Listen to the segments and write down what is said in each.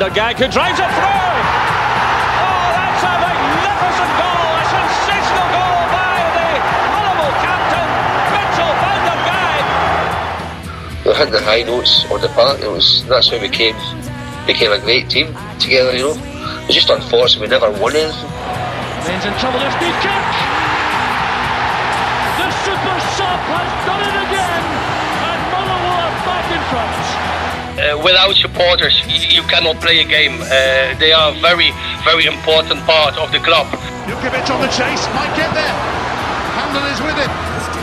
der Gag who drives it through. Oh, that's a magnificent goal, a sensational goal by the Motherwell captain, Mitchell van der Gag. We had the high notes on the park. That's how we became a great team together. You know, it's just unfortunate we never won anything. Ben's in trouble. There's Steve Cook. The super sub has done it again, and Motherwell are back in front. Without supporters, you cannot play a game. They are a very, very important part of the club. Jukovic on the chase, might get there. Hamden is with it.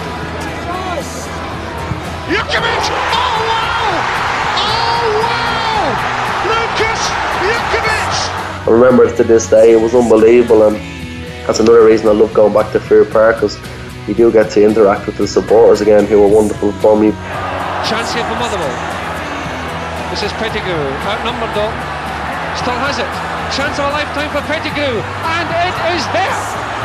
Jukovic! Oh wow! Oh wow! Lucas Jukovic! I remember it to this day. It was unbelievable, and that's another reason I love going back to Fair Park, because you do get to interact with the supporters again, who were wonderful for me. Chance here for Motherwell. This is Pettigrew, outnumbered though. Still has it. Chance of a lifetime for Pettigrew, and it is there.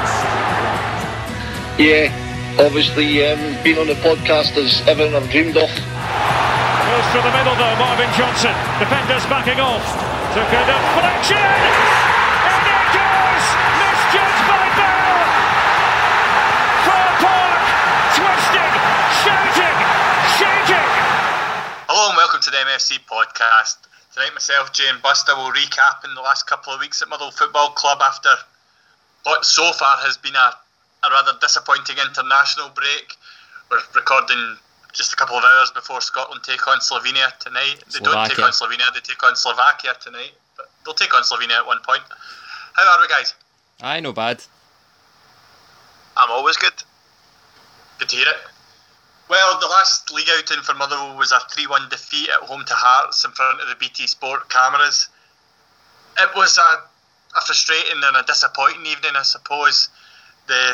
Yeah, obviously being on the podcast is everything I've dreamed of. Goes through the middle though, Marvin Johnson. Defenders backing off. Took a deflection. And it goes! Misjudged by Bell. Fair Park, twisting, shouting, shaking. Hello and welcome to the MFC podcast. Tonight myself, Jay and Buster will recap in the last couple of weeks at Motherwell Football Club after what so far has been a rather disappointing international break. We're recording just a couple of hours before Scotland take on Slovenia tonight. They don't take on Slovenia, they take on Slovakia tonight. But they'll take on Slovenia at one point. How are we, guys? Aye, no bad. I'm always good. Good to hear it. Well, the last league outing for Motherwell was a 3-1 defeat at home to Hearts in front of the BT Sport cameras. It was a frustrating and a disappointing evening, I suppose. The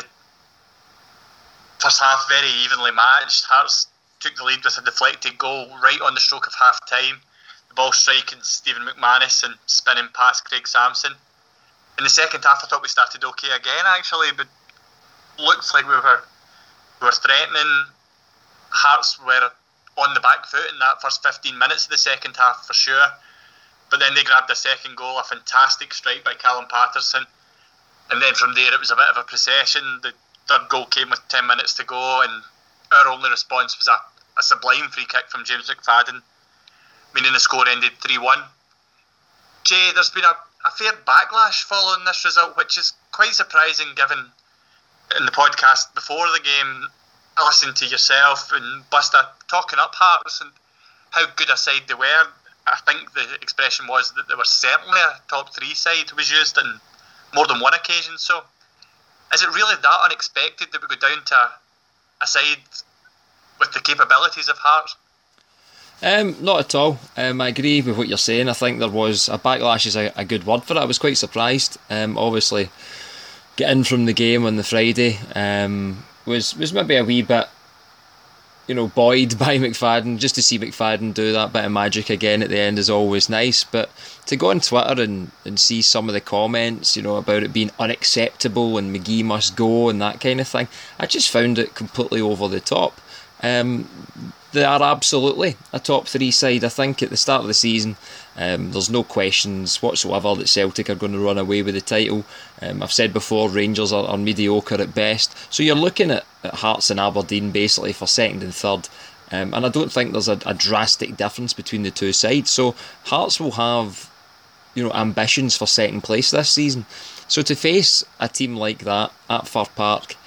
first half very evenly matched. Hearts took the lead with a deflected goal right on the stroke of half-time. The ball striking Stephen McManus and spinning past Craig Sampson. In the second half, I thought we started okay again, actually, but looked like we were threatening. Hearts were on the back foot in that first 15 minutes of the second half for sure, but then they grabbed a second goal, a fantastic strike by Callum Patterson, and then from there it was a bit of a procession. The third goal came with 10 minutes to go, and our only response was a sublime free kick from James McFadden, meaning the score ended 3-1. Jay, there's been a fair backlash following this result, which is quite surprising given in the podcast before the game I listened to yourself and Buster talking up Hearts and how good a side they were. I think the expression was that they were certainly a top three side, was used on more than one occasion. So is it really that unexpected that we go down to a side with the capabilities of Hearts? Not at all. I agree with what you're saying. I think there was a backlash is a good word for it. I was quite surprised. Obviously getting from the game on the Friday was maybe a wee bit, buoyed by McFadden. Just to see McFadden do that bit of magic again at the end is always nice. But to go on Twitter and see some of the comments, about it being unacceptable and McGee must go and that kind of thing, I just found it completely over the top. They are absolutely a top three side. I think at the start of the season, there's no questions whatsoever that Celtic are going to run away with the title. I've said before, Rangers are mediocre at best. So you're looking at Hearts and Aberdeen basically for second and third. And I don't think there's a drastic difference between the two sides. So Hearts will have, ambitions for second place this season. So to face a team like that at Fir Park,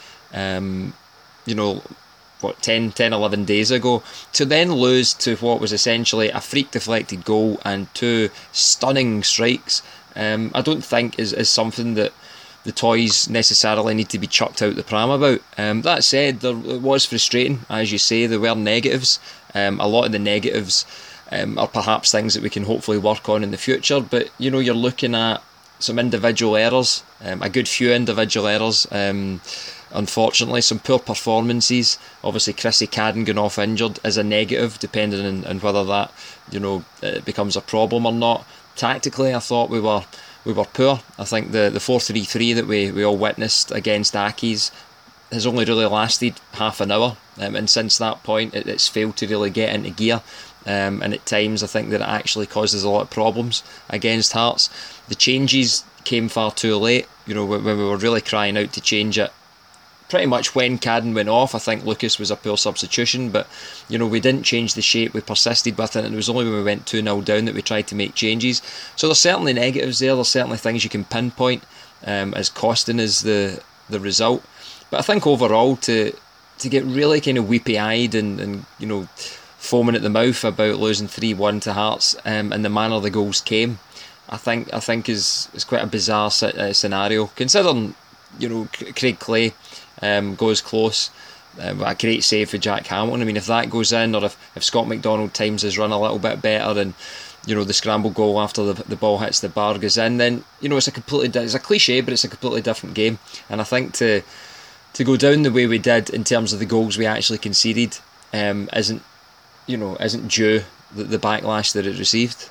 10, 11 days ago, to then lose to what was essentially a freak deflected goal and two stunning strikes, I don't think is something that the toys necessarily need to be chucked out the pram about. That said, it was frustrating, as you say. There were negatives. A lot of the negatives are perhaps things that we can hopefully work on in the future, but you're looking at some individual errors, a good few individual errors, unfortunately, some poor performances. Obviously, Chrissy Cadden going off injured is a negative, depending on whether that it becomes a problem or not. Tactically, I thought we were poor. I think the 4-3-3 that we all witnessed against Accies has only really lasted half an hour, and since that point it's failed to really get into gear. and at times I think that it actually causes a lot of problems against Hearts. The changes came far too late, when we were really crying out to change it. Pretty much when Cadden went off, I think Lucas was a poor substitution, but we didn't change the shape, we persisted with it, and it was only when we went 2-0 down that we tried to make changes. So there's certainly negatives there's certainly things you can pinpoint as costing us the result. But I think overall to get really kind of weepy-eyed and foaming at the mouth about losing 3-1 to Hearts and the manner the goals came, I think is quite a bizarre scenario, considering Craig Clay goes close. A great save for Jack Hamilton. I mean, if that goes in, or if Scott McDonald times his run a little bit better, and the scramble goal after the ball hits the bar goes in, then it's a cliche, but it's a completely different game. And I think to go down the way we did in terms of the goals we actually conceded isn't due the backlash that it received.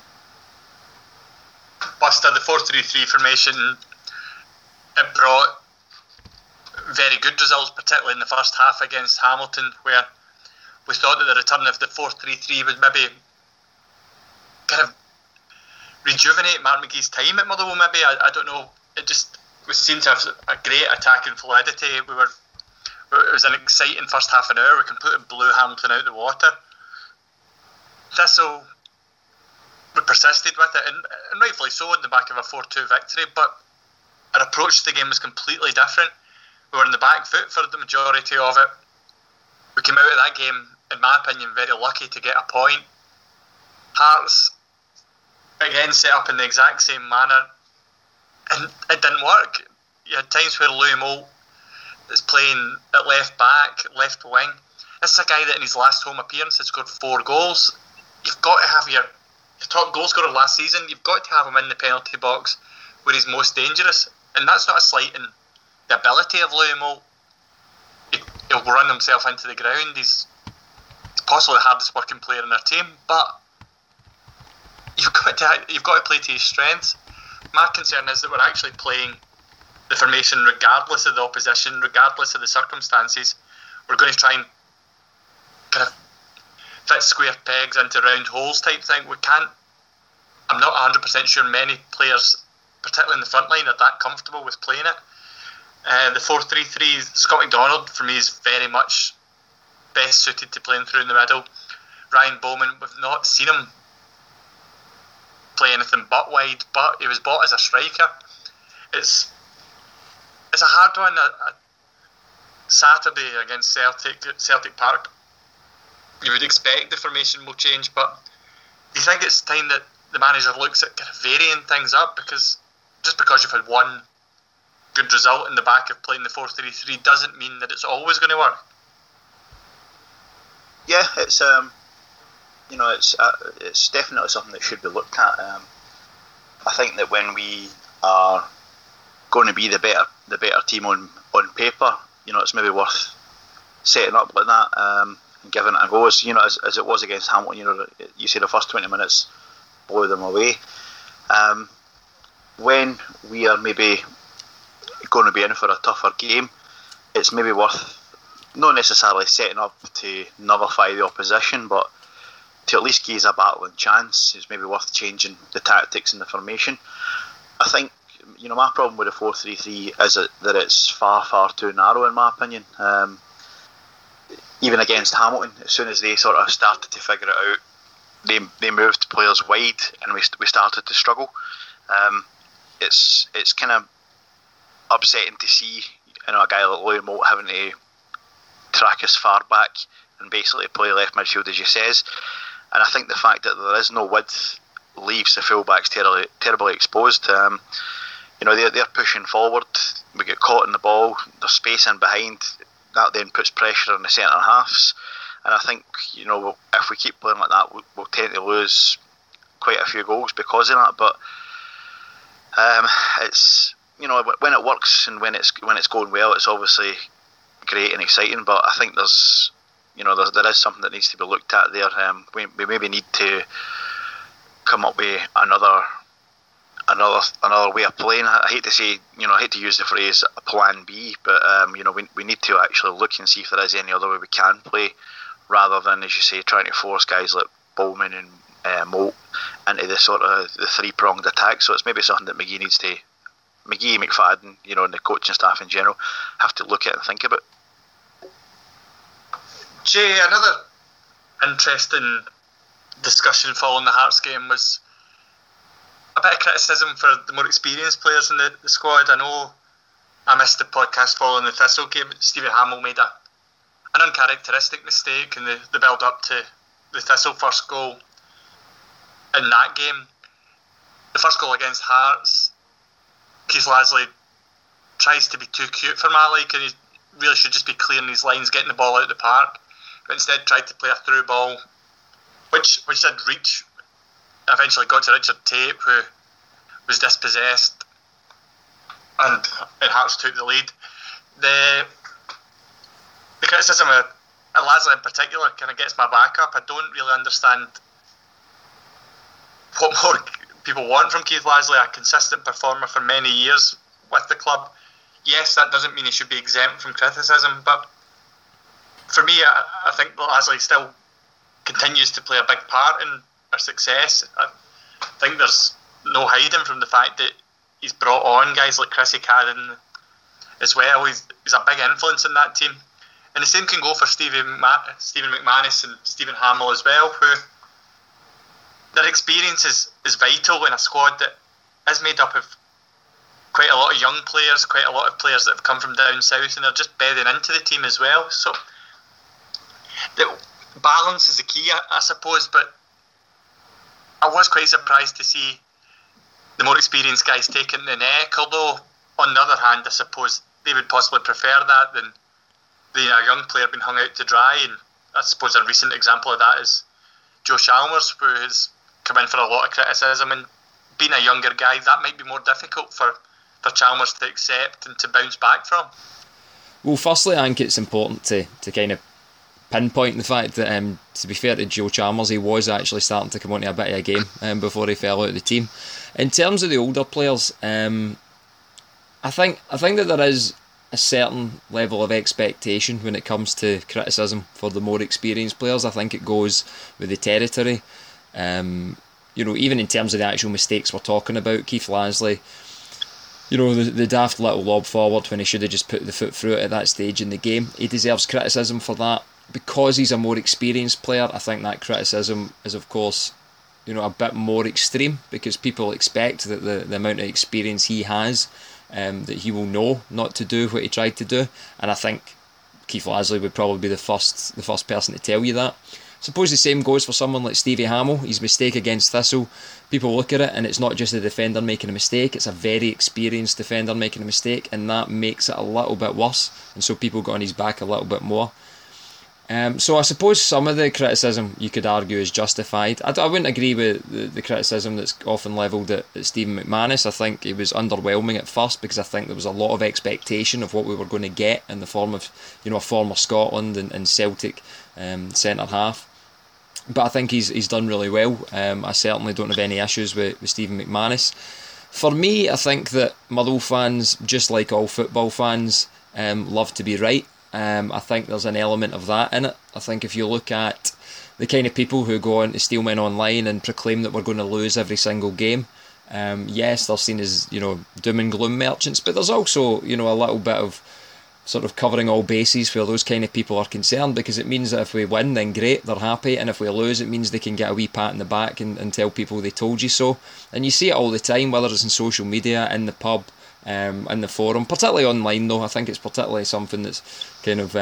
Buster, the 4-3-3 formation, it brought very good results, particularly in the first half against Hamilton, where we thought that the return of the 4-3-3 would maybe kind of rejuvenate Mark McGee's time at Motherwell. Maybe I don't know. We seemed to have a great attacking fluidity. It was an exciting first half an hour. We completely blew Hamilton out of the water. Thistle, we persisted with it, and rightfully so, in the back of a 4-2 victory. But our approach to the game was completely different. We were in the back foot for the majority of it. We came out of that game, in my opinion, very lucky to get a point. Hearts, again, set up in the exact same manner, and it didn't work. You had times where Louis Moult is playing at left back, left wing. This is a guy that in his last home appearance had scored 4 goals. You've got to have your top goal scorer last season, you've got to have him in the penalty box where he's most dangerous. And that's not a slight in the ability of Louis Moult. He'll run himself into the ground. He's possibly the hardest working player in our team, but you've got to play to his strengths. My concern is that we're actually playing the formation regardless of the opposition, regardless of the circumstances. We're going to try and kind of fit square pegs into round holes type thing. I'm not 100% sure many players, particularly in the front line, are that comfortable with playing it. The 4-3-3, Scott McDonald for me is very much best suited to playing through in the middle. Ryan Bowman, we've not seen him play anything but wide, but he was bought as a striker. It's a hard one. Saturday against Celtic Park, you would expect the formation will change, but do you think it's time that the manager looks at kind of varying things up? Because just because you've had one good result in the back of playing the 4-3-3 doesn't mean that it's always going to work. Yeah, it's it's definitely something that should be looked at. I think that when we are going to be the better team on paper, it's maybe worth setting up like that and giving it a go. As it was against Hamilton, you say the first 20 minutes blow them away. When we are maybe going to be in for a tougher game, it's maybe worth not necessarily setting up to nullify the opposition, but to at least give us a battling chance. It's maybe worth changing the tactics and the formation. I think my problem with the 4-3-3 is that it's far, far too narrow in my opinion. Even against Hamilton, as soon as they sort of started to figure it out, they moved players wide and we started to struggle. It's kind of upsetting to see a guy like Louis Moult having to track as far back and basically play left midfield as you says. And I think the fact that there is no width leaves the fullbacks terribly exposed. They're pushing forward. We get caught in the ball. There's space in behind. That then puts pressure on the centre halves. And I think if we keep playing like that, we'll tend to lose quite a few goals because of that. But it's when it works and when it's going well, it's obviously great and exciting. But I think there is something that needs to be looked at there. We maybe need to come up with another way of playing. I hate to say, I hate to use the phrase a plan B, but we need to actually look and see if there is any other way we can play, rather than, as you say, trying to force guys like Bowman and Moult into the sort of the three-pronged attack. So it's maybe something that McGee, McFadden, and the coaching staff in general have to look at and think about. Jay, another interesting discussion following the Hearts game was a bit of criticism for the more experienced players in the squad. I know I missed the podcast following the Thistle game. Stevie Hamill made an uncharacteristic mistake in the build-up to the Thistle first goal in that game. The first goal against Hearts, Keith Lasley tries to be too cute for my liking. He really should just be clearing his lines, getting the ball out of the park, but instead tried to play a through ball, which did reach. Eventually got to Richard Tate, who was dispossessed, and Hearts took the lead. The criticism of Lasley in particular kind of gets my back up. I don't really understand what more people want from Keith Lasley, a consistent performer for many years with the club. Yes, that doesn't mean he should be exempt from criticism, but for me, I think Lasley still continues to play a big part in our success. I think there's no hiding from the fact that he's brought on guys like Chrissy Cadden as well. He's a big influence in that team. And the same can go for Stephen McManus and Stephen Hamill as well, who their experience is vital in a squad that is made up of quite a lot of young players, quite a lot of players that have come from down south, and they're just bedding into the team as well. So the balance is the key, I suppose, but I was quite surprised to see the more experienced guys taking the neck, although on the other hand I suppose they would possibly prefer that than a young player being hung out to dry. And I suppose a recent example of that is Joe Chalmers, who has come in for a lot of criticism, and being a younger guy, that might be more difficult for Chalmers to accept and to bounce back from. Well, firstly, I think it's important to kind of pinpoint the fact that, to be fair to Joe Chalmers, he was actually starting to come onto a bit of a game before he fell out of the team. In terms of the older players, I think that there is a certain level of expectation when it comes to criticism for the more experienced players. I think it goes with the territory. Even in terms of the actual mistakes we're talking about, Keith Lasley, the daft little lob forward when he should have just put the foot through it at that stage in the game, he deserves criticism for that. Because he's a more experienced player, I think that criticism is, of course, a bit more extreme, because people expect that the amount of experience he has, that he will know not to do what he tried to do. And I think Keith Lasley would probably be the first person to tell you that. I suppose the same goes for someone like Stevie Hamill. His mistake against Thistle, people look at it and it's not just a defender making a mistake, it's a very experienced defender making a mistake, and that makes it a little bit worse, and so people got on his back a little bit more. So I suppose some of the criticism you could argue is justified. I wouldn't agree with the criticism that's often levelled at Stephen McManus. I think he was underwhelming at first, because I think there was a lot of expectation of what we were going to get in the form of a former Scotland and Celtic centre half. But I think he's done really well. I certainly don't have any issues with Stephen McManus. For me, I think that Motherwell fans, just like all football fans, love to be right. I think there's an element of that in it. I think if you look at the kind of people who go on to Steelmen Online and proclaim that we're going to lose every single game, yes, they're seen as doom and gloom merchants, but there's also a little bit of sort of covering all bases where those kind of people are concerned, because it means that if we win, then great, they're happy, and if we lose, it means they can get a wee pat in the back and tell people they told you so. And you see it all the time, whether it's in social media, in the pub, in the forum, particularly online though. I think it's particularly something that's kind of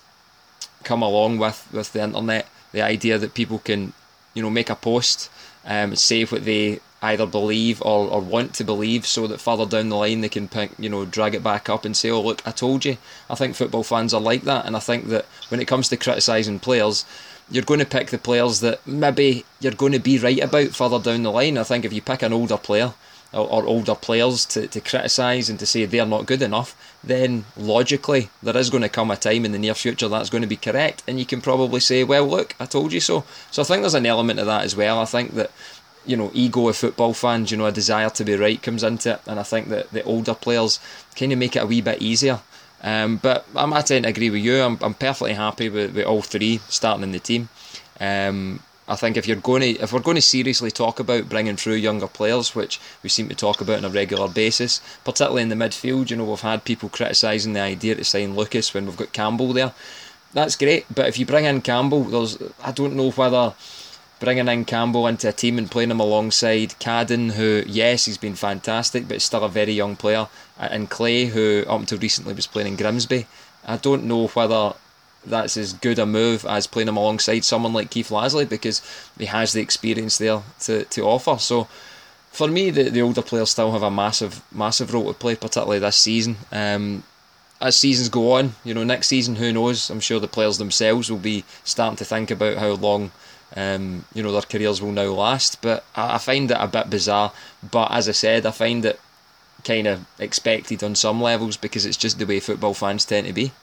come along with the internet, the idea that people can make a post, say what they either believe or want to believe, so that further down the line they can pick, drag it back up and say, oh look, I told you. I think football fans are like that, and I think that when it comes to criticising players, you're going to pick the players that maybe you're going to be right about further down the line. I think if you pick an older player or older players to criticise and to say they're not good enough, then logically there is going to come a time in the near future that's going to be correct, and you can probably say, well look, I told you so. So I think there's an element of that as well. I think that ego of football fans, a desire to be right comes into it, and I think that the older players kind of make it a wee bit easier. But I tend to agree with you. I'm perfectly happy with all three starting in the team. I think if we're going to seriously talk about bringing through younger players, which we seem to talk about on a regular basis, particularly in the midfield, we've had people criticising the idea to sign Lucas when we've got Campbell there. That's great, but if you bring in Campbell, I don't know whether bringing in Campbell into a team and playing him alongside Cadden, who, yes, he's been fantastic, but still a very young player, and Clay, who up until recently was playing in Grimsby, I don't know whether that's as good a move as playing him alongside someone like Keith Lasley, because he has the experience there to offer. So for me, the older players still have a massive role to play, particularly this season. As seasons go on, next season, who knows? I'm sure the players themselves will be starting to think about how long their careers will now last. But I find it a bit bizarre. But as I said, I find it kind of expected on some levels, because it's just the way football fans tend to be.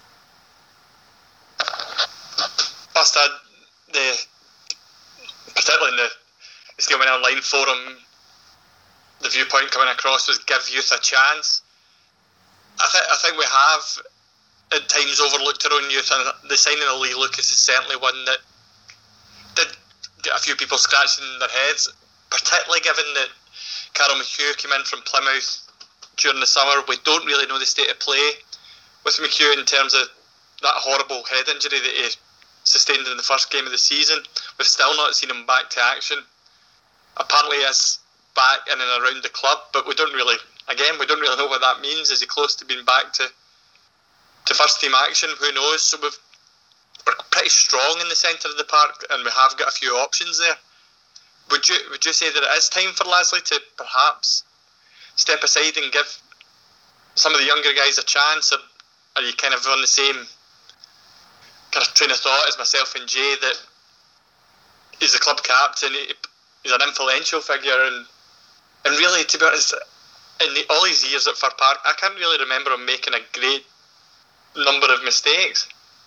Particularly in the Steelman Online forum, the viewpoint coming across was give youth a chance. I think we have at times overlooked our own youth, and the signing of Lee Lucas is certainly one that did get a few people scratching their heads, particularly given that Carol McHugh came in from Plymouth during the summer. We don't really know the state of play with McHugh in terms of that horrible head injury that he sustained in the first game of the season. We've still not seen him back to action. Apparently he is back in and around the club, but we don't really know what that means. Is he close to being back to first team action? Who knows? So we're pretty strong in the centre of the park, and we have got a few options there. Would you say that it is time for Lasley to perhaps step aside and give some of the younger guys a chance, or are you kind of on the same kind of train of thought as myself and Jay, that he's the club captain, he's an influential figure, and really, to be honest, in all his years at Fir Park, I can't really remember him making a great number of mistakes.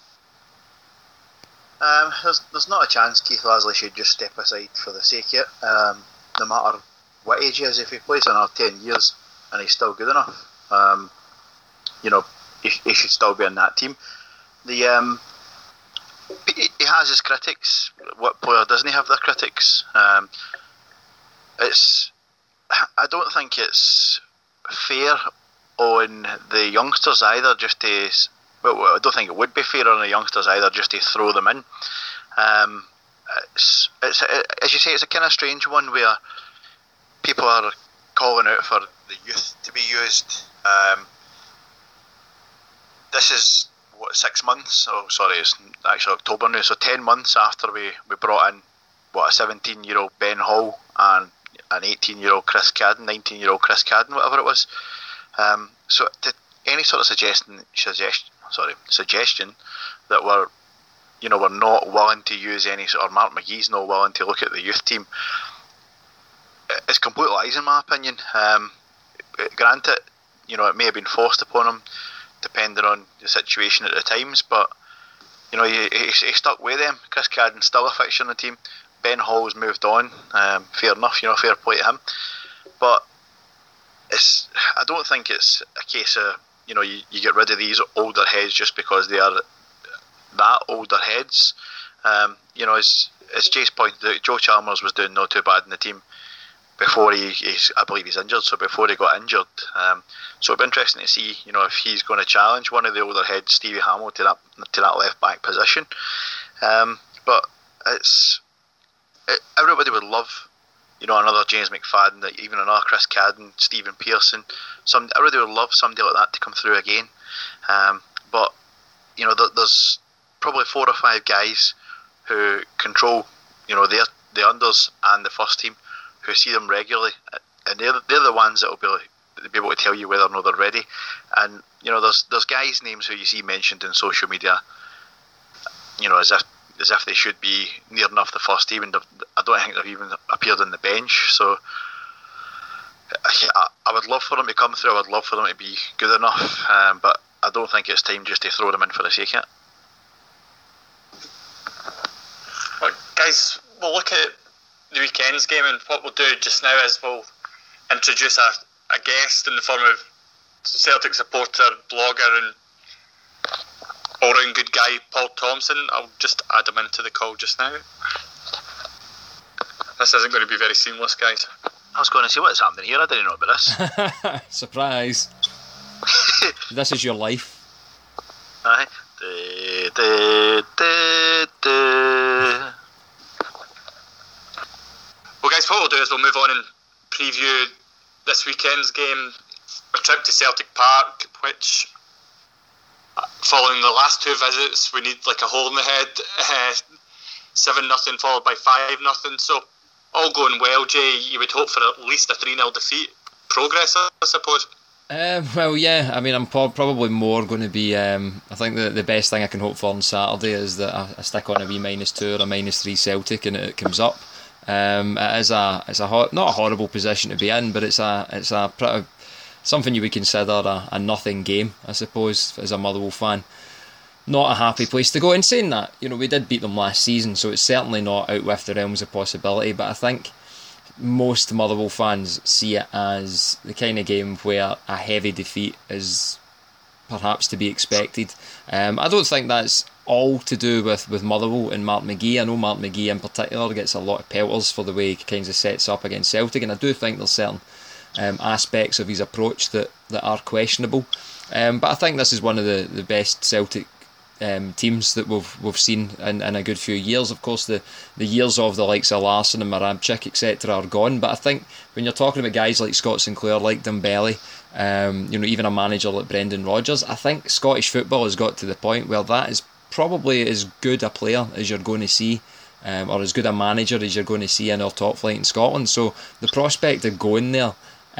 There's not a chance Keith Lasley should just step aside for the sake of it. No matter what age he is, if he plays another 10 years and he's still good enough, he should still be in that team. He has his critics. What player doesn't he have their critics? I don't think it's fair on the youngsters either, just to. Well, I don't think it would be fair on the youngsters either, just to throw them in. It's as you say, it's a kind of strange one where people are calling out for the youth to be used. This is 6 months. Oh, sorry, it's actually October now. So 10 months after we brought in a 17-year-old Ben Hall and an 18-year-old Chris Cadden, 19-year-old Chris Cadden, whatever it was. So any sort of suggestion that we're not willing to use any sort of, Mark McGee's not willing to look at the youth team, it's complete lies in my opinion. Granted, it may have been forced upon him depending on the situation at the times, but he stuck with them. Chris Cadden's still a fixture in the team. Ben Hall's moved on. Fair enough, fair play to him. But I don't think it's a case of you get rid of these older heads just because they are that older heads. As Jay's pointed out, Joe Chalmers was doing not too bad in the team before I believe he's injured. So before he got injured, so it'll be interesting to see if he's going to challenge one of the older heads, Stevie Hamill, to that left back position. But everybody would love another James McFadden, even another Chris Cadden, Stephen Pearson. Everybody would love somebody like that to come through again. But there's probably 4 or 5 guys who control the unders and the first team, who see them regularly, and they're the ones that will be able to tell you whether or not they're ready. And there's guys' names who you see mentioned in social media, as if they should be near enough the first team, and I don't think they've even appeared on the bench. So I would love for them to come through. I would love for them to be good enough, but I don't think it's time just to throw them in for the sake of it. Well, guys, we'll look at the weekend's game, and what we'll do just now is we'll introduce a guest in the form of Celtic supporter, blogger and all-round good guy Paul Thompson. I'll just add him into the call just now. This isn't going to be very seamless, guys. I was going to say, what's happening here? I didn't know about this. Surprise. This is your life. Aye. Well, guys, what we'll do is we'll move on and preview this weekend's game, a trip to Celtic Park, which, following the last two visits, we need like a hole in the head. 7-0 followed by 5-0. So, all going well, Jay, you would hope for at least a 3-0 defeat. Progress, I suppose. Well, yeah. I mean, I'm probably more going to be. I think the best thing I can hope for on Saturday is that I stick on a wee -2 or a -3 Celtic, and it comes up. It is not a horrible position to be in, but it's a pretty, something you would consider a nothing game, I suppose, as a Motherwell fan. Not a happy place to go. In saying that, we did beat them last season, so it's certainly not out with the realms of possibility. But I think most Motherwell fans see it as the kind of game where a heavy defeat is perhaps to be expected. I don't think that's all to do with Motherwell and Mark McGee. I know Mark McGee in particular gets a lot of pelters for the way he kind of sets up against Celtic, and I do think there's certain aspects of his approach that are questionable. But I think this is one of the best Celtic teams that we've seen in a good few years. Of course, the years of the likes of Larsson and Marabchik, etc. are gone, but I think when you're talking about guys like Scott Sinclair, like Dembele, even a manager like Brendan Rodgers, I think Scottish football has got to the point where that is probably as good a player as you're going to see, or as good a manager as you're going to see in our top flight in Scotland. So the prospect of going there,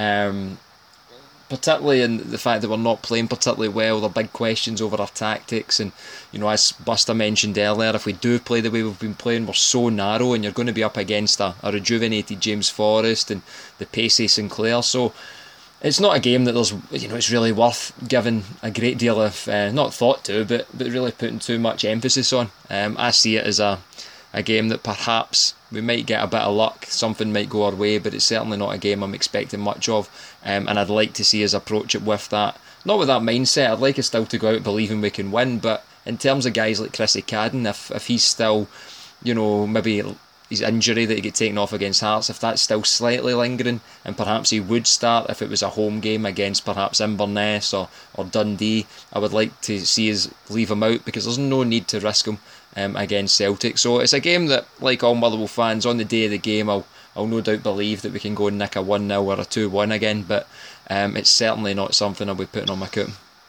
particularly in the fact that we're not playing particularly well, there are big questions over our tactics, and as Buster mentioned earlier, if we do play the way we've been playing, we're so narrow, and you're going to be up against a rejuvenated James Forrest and the pacey Sinclair. So it's not a game that there's it's really worth giving a great deal of not thought to, but really putting too much emphasis on. I see it as a game that perhaps we might get a bit of luck, something might go our way, but it's certainly not a game I'm expecting much of, and I'd like to see us approach it with that, not with that mindset. I'd like us still to go out believing we can win, but in terms of guys like Chrissy Cadden, if he's still, maybe his injury that he get taken off against Hearts, if that's still slightly lingering, and perhaps he would start if it was a home game against perhaps Inverness or Dundee, I would like to see us leave him out, because there's no need to risk him against Celtic. So it's a game that, like all Motherwell fans, on the day of the game I'll no doubt believe that we can go and nick a 1-0 or a 2-1 again, but it's certainly not something I'll be putting on my coat.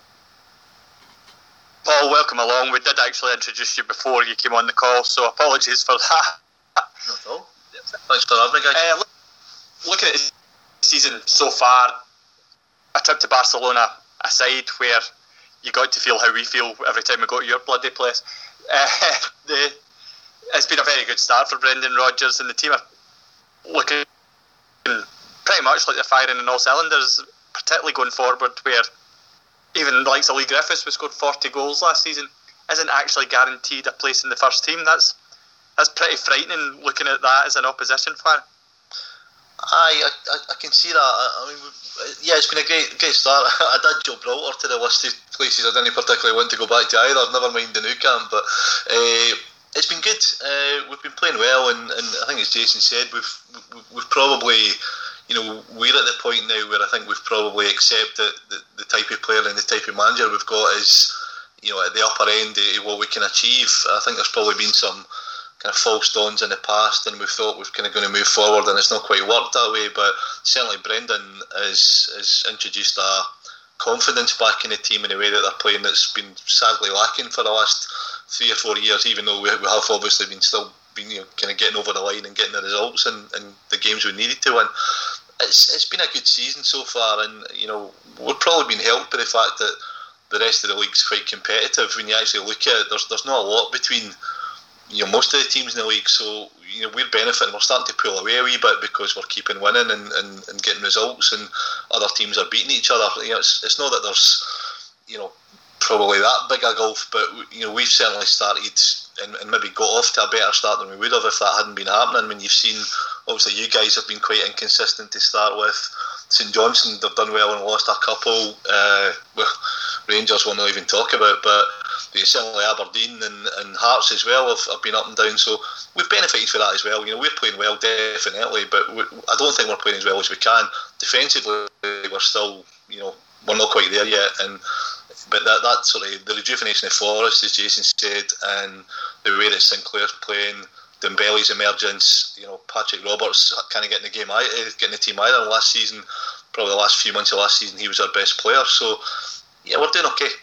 Paul, welcome along. We did actually introduce you before you came on the call, so apologies for that. Not at all. Thanks for having me, guys. Looking at the season so far, a trip to Barcelona aside, where you got to feel how we feel every time we go to your bloody place, it's been a very good start for Brendan Rodgers, and the team are looking pretty much like they're firing in all cylinders, particularly going forward, where even the likes of Lee Griffiths, who scored 40 goals last season, isn't actually guaranteed a place in the first team. That's pretty frightening, looking at that as an opposition fan. I can see that. I mean, yeah, it's been a great start. I did Gibraltar to the list of places I didn't particularly want to go back to either, never mind the Nou Camp, but it's been good. We've been playing well, and I think, as Jason said, we've probably, we're at the point now where I think we've probably accepted the type of player and the type of manager we've got is, at the upper end of what we can achieve. I think there's probably been some kind of false dawns in the past, and we thought we're kind of going to move forward, and it's not quite worked that way. But certainly Brendan has introduced a confidence back in the team in a way that they're playing that's been sadly lacking for the last 3 or 4 years, even though we have obviously been kind of getting over the line and getting the results and the games we needed to win. It's been a good season so far, and we're probably been helped by the fact that the rest of the league's quite competitive. When you actually look at it, there's not a lot between most of the teams in the league, so we're benefiting. We're starting to pull away a wee bit because we're keeping winning and getting results, and other teams are beating each other. It's not that there's probably that big a gulf, but we've certainly started and maybe got off to a better start than we would have if that hadn't been happening. When you've seen, obviously you guys have been quite inconsistent to start with. St Johnstone, they've done well and lost a couple. Rangers we'll not even talk about, but certainly Aberdeen and Hearts as well have been up and down. So we've benefited for that as well. We're playing well, definitely, but I don't think we're playing as well as we can. Defensively, we're still, we're not quite there yet. But that sort of the rejuvenation of Forrest, as Jason said, and the way that Sinclair's playing, Dembele's emergence, Patrick Roberts kind of getting the team either last season. Probably the last few months of last season, he was our best player. So yeah, we're doing okay.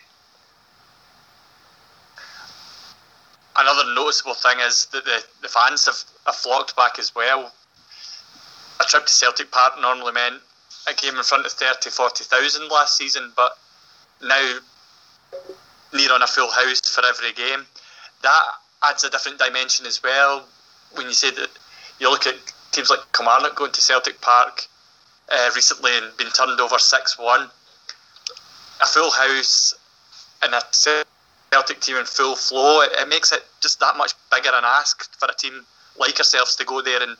Another noticeable thing is that the fans have flocked back as well. A trip to Celtic Park normally meant a game in front of 30,000-40,000 last season, but now near on a full house for every game. That adds a different dimension as well. When you say that you look at teams like Kilmarnock going to Celtic Park recently and being turned over 6-1, a full house and a Celtic team in full flow, it makes it just that much bigger an ask for a team like ourselves to go there and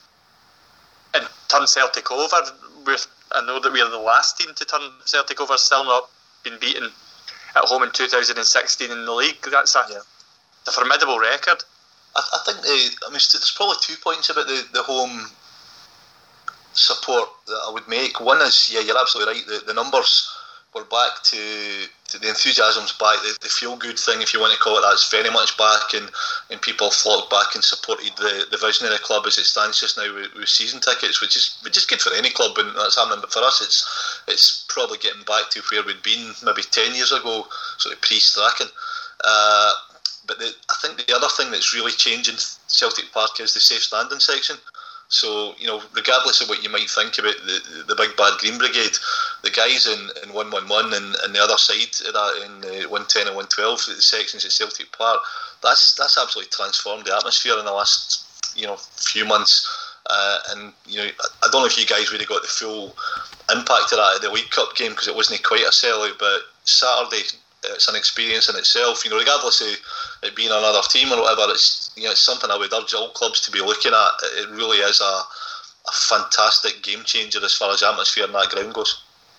turn Celtic over. I know that we are the last team to turn Celtic over, still not been beaten at home in 2016 in the league. That's a formidable record. I think there's probably 2 points about the home support that I would make. One is, you're absolutely right, the numbers were back to the enthusiasm's back, the feel good thing, if you want to call it, that's very much back, and people flocked back and supported the vision of the club as it stands just now with season tickets, which is good for any club when that's happening. But for us, it's probably getting back to where we'd been maybe 10 years ago, sort of pre-Strachan. But I think the other thing that's really changing Celtic Park is the safe standing section. So, regardless of what you might think about the big bad Green Brigade, the guys in 111 and the other side of that in 110 and 112 sections at Celtic Park, that's absolutely transformed the atmosphere in the last few months. And I don't know if you guys really got the full impact of that at the League Cup game, because it wasn't quite a sellout, but Saturday, it's an experience in itself. Regardless of it being another team or whatever, it's something I would urge all clubs to be looking at. It really is a fantastic game changer as far as atmosphere in that ground goes.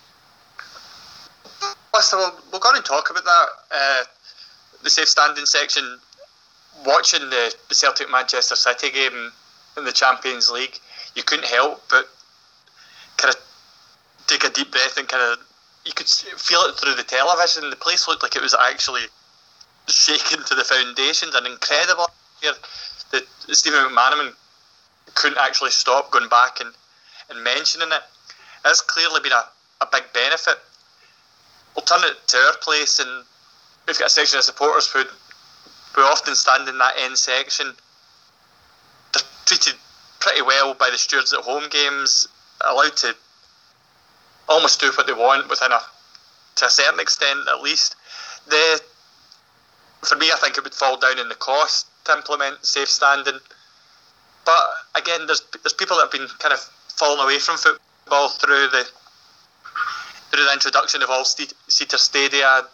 Listen, we're going to talk about that. The safe standing section. Watching the Celtic Manchester City game in the Champions League, you couldn't help but kind of take a deep breath and you could feel it through the television. The place looked like it was actually shaken to the foundations. An incredible atmosphere that Stephen McManaman couldn't actually stop going back and mentioning it. It's clearly been a big benefit. We'll turn it to our place, and we've got a section of supporters who often stand in that end section. They're treated pretty well by the stewards at home games, allowed to almost do what they want to a certain extent at least. For me, I think it would fall down in the cost to implement safe standing. But again, there's people that have been kind of falling away from football through the introduction of all-seater stadia.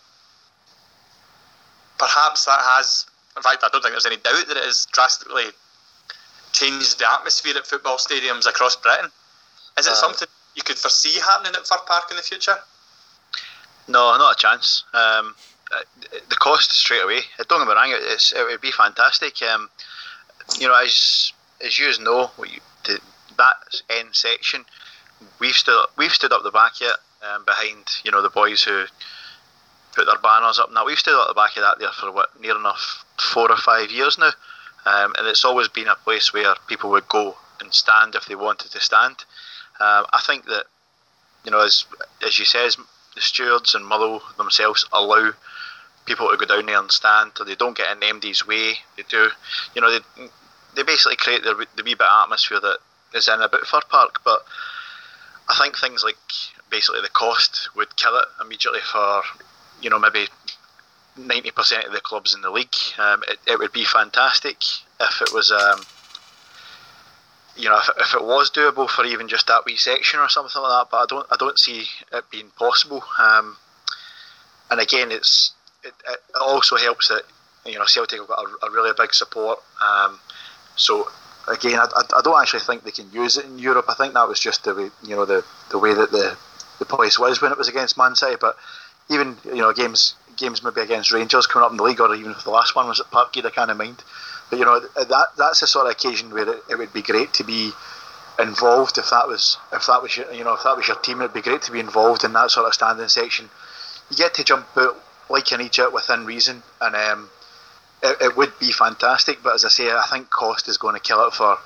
Perhaps that has, in fact, I don't think there's any doubt that it has drastically changed the atmosphere at football stadiums across Britain. Is it something you could foresee happening at Fir Park in the future? No, not a chance. The cost straight away. Don't get me wrong, it would be fantastic. As you know, that end section, we've stood up the back of it, behind the boys who put their banners up. Now we've stood up the back of that there for near enough 4 or 5 years now, and it's always been a place where people would go and stand if they wanted to stand. I think that, as you says, the stewards and Motherwell themselves allow people to go down there and stand, or they don't get in the MD's way. They do, they basically create the wee bit of atmosphere that is in about Fir Park. But I think things like basically the cost would kill it immediately for maybe 90% of the clubs in the league. It would be fantastic if it was. If it was doable for even just that wee section or something like that, but I don't see it being possible. And again, it also helps that Celtic have got a really big support. So again, I don't actually think they can use it in Europe. I think that was just the way the way that the place was when it was against Man City. But even games games maybe against Rangers coming up in the league, or even if the last one was at Parkgate, I can't mind. But that's the sort of occasion where it would be great to be involved. If that was your team, it'd be great to be involved in that sort of standing section. You get to jump out like an Egypt within reason, and it would be fantastic. But as I say, I think cost is going to kill it for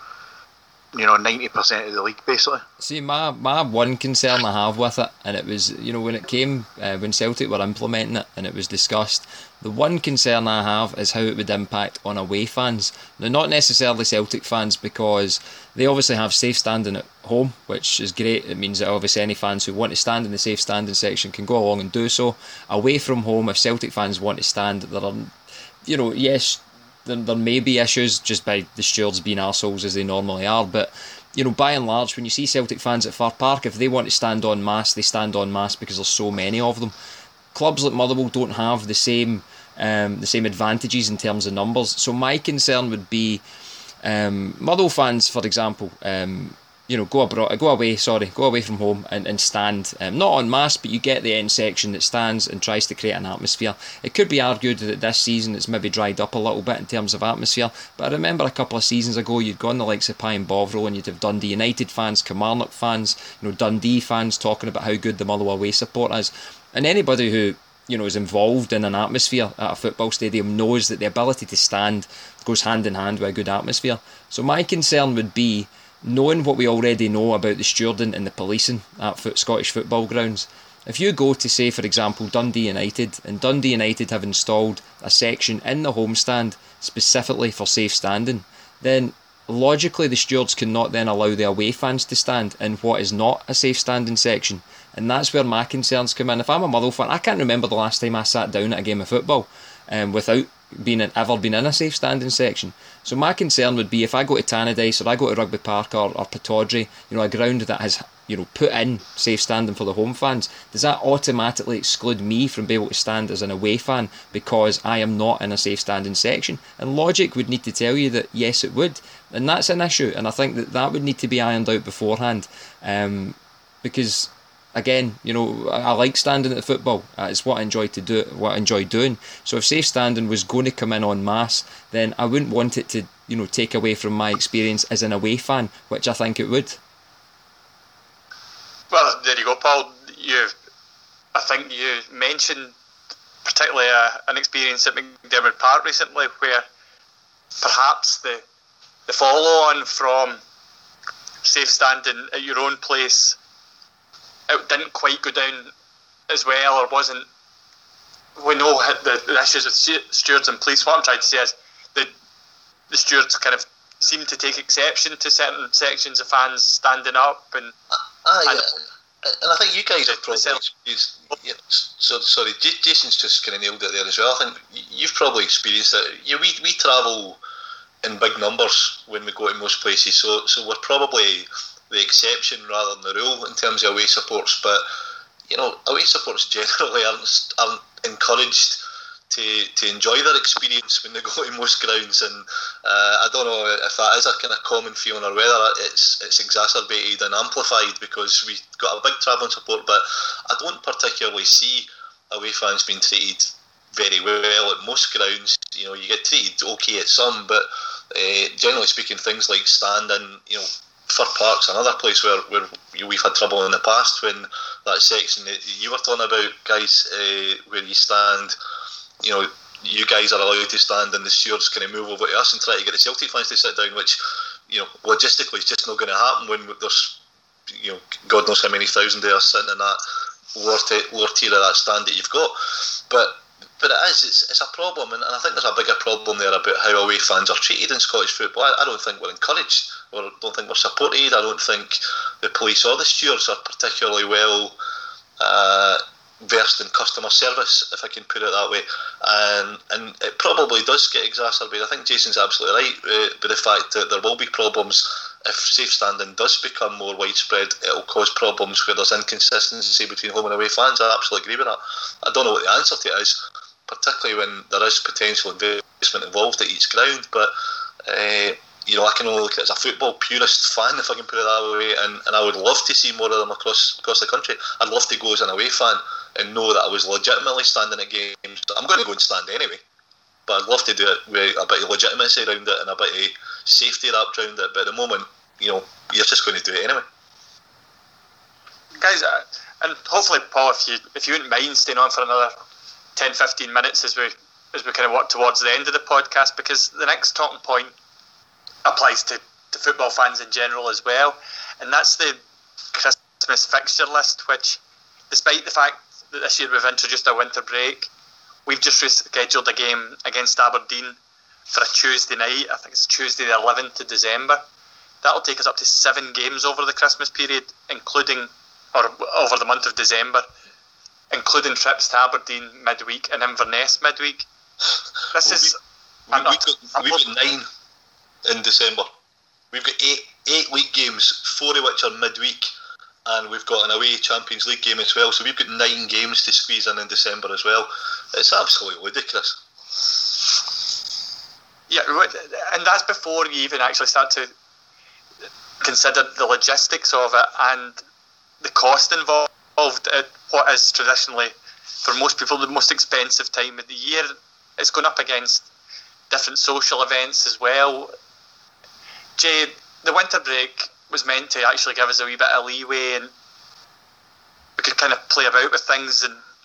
90% of the league, basically. See, my one concern I have with it, and it was, when it came, when Celtic were implementing it and it was discussed, the one concern I have is how it would impact on away fans. Now, not necessarily Celtic fans, because they obviously have safe standing at home, which is great. It means that obviously any fans who want to stand in the safe standing section can go along and do so. Away from home, if Celtic fans want to stand, there are, yes, there may be issues just by the stewards being arseholes as they normally are, but by and large, when you see Celtic fans at Fir Park, if they want to stand en masse, they stand en masse because there's so many of them. Clubs like Motherwell don't have the same advantages in terms of numbers, so my concern would be Motherwell fans, for example, go away from home and stand, not en masse, but you get the end section that stands and tries to create an atmosphere. It could be argued that this season it's maybe dried up a little bit in terms of atmosphere, but I remember a couple of seasons ago you'd go on the likes of Pie and Bovril and you'd have Dundee United fans, Kilmarnock fans, Dundee fans talking about how good the Motherwell away support is, and anybody who is involved in an atmosphere at a football stadium knows that the ability to stand goes hand in hand with a good atmosphere. So my concern would be, knowing what we already know about the stewarding and the policing at Scottish football grounds, if you go to, say, for example, Dundee United, and Dundee United have installed a section in the homestand specifically for safe standing, then logically the stewards cannot then allow the away fans to stand in what is not a safe standing section. And that's where my concerns come in. If I'm a Motherwell fan, I can't remember the last time I sat down at a game of football without ever been in a safe standing section. So my concern would be, if I go to Tannadice or I go to Rugby Park or Pittodrie, a ground that has put in safe standing for the home fans, does that automatically exclude me from being able to stand as an away fan because I am not in a safe standing section? And logic would need to tell you that yes, it would, and that's an issue. And I think that would need to be ironed out beforehand, because again, I like standing at the football. It's what I enjoy doing. So if safe standing was going to come in en masse, then I wouldn't want it to, take away from my experience as an away fan, which I think it would. Well, there you go, Paul. I think you mentioned particularly an experience at McDiarmid Park recently, where perhaps the follow-on from safe standing at your own place, it didn't quite go down as well, or wasn't. We know the issues with stewards and police. What I'm trying to say is the stewards kind of seem to take exception to certain sections of fans standing up, and I think you guys have probably experienced. Sorry, Jason's just kind of nailed it there as well. I think you've probably experienced it. We travel in big numbers when we go to most places, so we're probably the exception rather than the rule in terms of away supports. But away supports generally aren't encouraged to enjoy their experience when they go to most grounds, and I don't know if that is a kind of common feeling or whether it's exacerbated and amplified because we've got a big travelling support. But I don't particularly see away fans being treated very well at most grounds. You get treated okay at some, but generally speaking, things like standing, Fir Park's another place where we've had trouble in the past, when that section that you were talking about, guys, where you stand, you guys are allowed to stand and the stewards kind of move over to us and try to get the Celtic fans to sit down, which logistically is just not going to happen when there's God knows how many thousand there sitting in that lower tier of that stand that you've got. But it's a problem, and I think there's a bigger problem there about how away fans are treated in Scottish football. I don't think we're encouraged, or I don't think we're supported. I don't think the police or the stewards are particularly well versed in customer service, if I can put it that way, and it probably does get exacerbated. I think Jason's absolutely right with the fact that there will be problems if safe standing does become more widespread. It'll cause problems where there's inconsistency between home and away fans. I absolutely agree with that. I don't know what the answer to it is, particularly when there is potential investment involved at each ground, but I can only look at it as a football purist fan, if I can put it that way, and I would love to see more of them across the country. I'd love to go as an away fan and know that I was legitimately standing at games. I'm going to go and stand anyway, but I'd love to do it with a bit of legitimacy around it and a bit of safety wrapped around it. But at the moment, you're just going to do it anyway. Guys, and hopefully, Paul, if you wouldn't mind staying on for another 10-15 minutes as we kind of work towards the end of the podcast, because the next talking point applies to football fans in general as well, and that's the Christmas fixture list, which, despite the fact that this year we've introduced a winter break, we've just rescheduled a game against Aberdeen for a Tuesday night. I think it's Tuesday the 11th of December. That'll take us up to 7 games over the Christmas period, or over the month of December, including trips to Aberdeen midweek and Inverness midweek. We've got 9 in December. We've got 8 league games, 4 of which are midweek, and we've got an away Champions League game as well. So we've got 9 games to squeeze in December as well. It's absolutely ludicrous. Yeah, and that's before you even actually start to consider the logistics of it and the cost involved at what is traditionally, for most people, the most expensive time of the year. It's going up against different social events as well. Jay, the winter break was meant to actually give us a wee bit of leeway, and we could kind of play about with things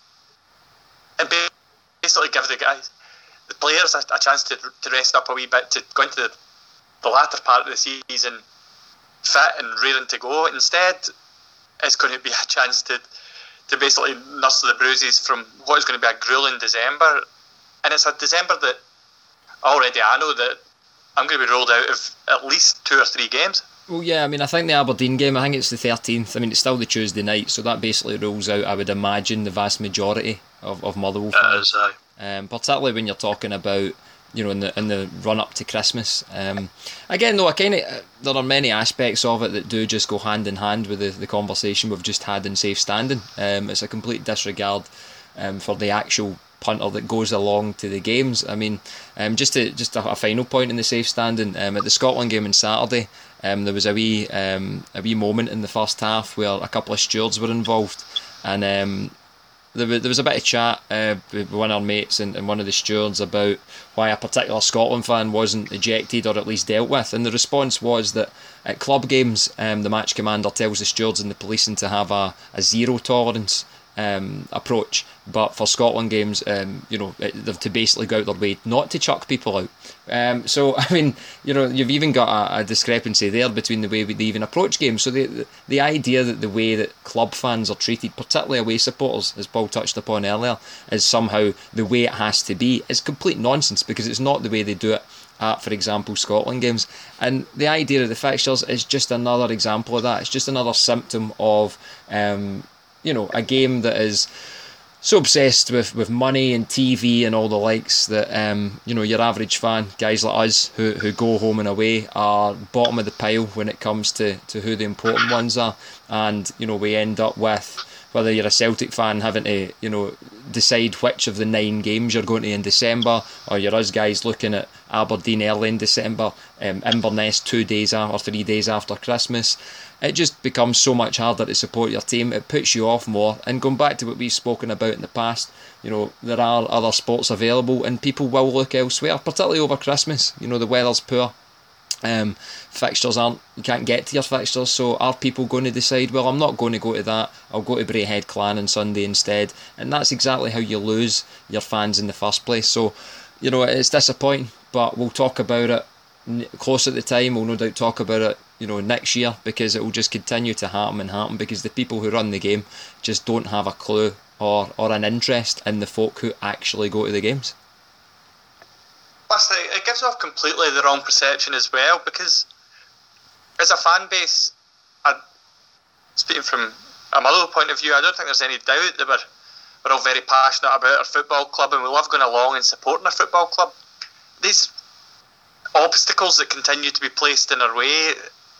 and basically give the players a chance to rest up a wee bit, to go into the latter part of the season fit and rearing to go. Instead, it's going to be a chance to basically nurse the bruises from what is going to be a grueling December. And it's a December that already I know that I'm going to be rolled out of at least 2 or 3 games. Well, yeah, I mean, I think the Aberdeen game, I think it's the 13th. I mean, it's still the Tuesday night, so that basically rules out, I would imagine, the vast majority of Motherwell fans. Particularly when you're talking about, in the run up to Christmas. Again, though, there are many aspects of it that do just go hand in hand with the conversation we've just had in safe standing. It's a complete disregard for the actual punter that goes along to the games. I mean, just a final point in the safe standing. At the Scotland game on Saturday, there was a wee moment in the first half where a couple of stewards were involved, and there was a bit of chat with one of our mates and one of the stewards about why a particular Scotland fan wasn't ejected or at least dealt with, and the response was that at club games, the match commander tells the stewards and the policing to have a zero tolerance approach, but for Scotland games, they're to basically go out their way not to chuck people out. So I mean, you've even got a discrepancy there between the way they even approach games. So the idea that the way that club fans are treated, particularly away supporters, as Paul touched upon earlier, is somehow the way it has to be, is complete nonsense, because it's not the way they do it at, for example, Scotland games. And the idea of the fixtures is just another example of that. It's just another symptom of a game that is so obsessed with money and TV and all the likes that your average fan, guys like us who go home and away, are bottom of the pile when it comes to who the important ones are. And we end up with, whether you're a Celtic fan having to decide which of the 9 games you're going to in December, or you're us guys looking at Aberdeen early in December, Inverness 2 days or 3 days after Christmas. It just becomes so much harder to support your team. It puts you off more. And going back to what we've spoken about in the past, there are other sports available and people will look elsewhere, particularly over Christmas. The weather's poor. Fixtures you can't get to your fixtures, so are people going to decide, well, I'm not going to go to that, I'll go to Braehead Clan on Sunday instead? And that's exactly how you lose your fans in the first place. So it's disappointing, but we'll talk about it close at the time. We'll no doubt talk about it next year, because it will just continue to happen, because the people who run the game just don't have a clue or an interest in the folk who actually go to the games. Plus, it gives off completely the wrong perception as well, because as a fan base, speaking from a Motherwell point of view, I don't think there's any doubt that we're all very passionate about our football club and we love going along and supporting our football club. These obstacles that continue to be placed in our way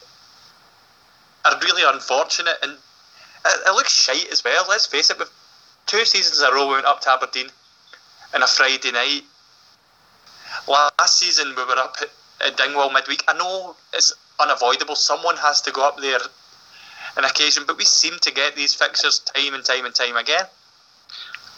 are really unfortunate, and it looks shite as well. Let's face it, with 2 seasons in a row we went up to Aberdeen on a Friday night. Last season we were up at Dingwall midweek. I know it's unavoidable, someone has to go up there on occasion, but we seem to get these fixtures time and time and time again.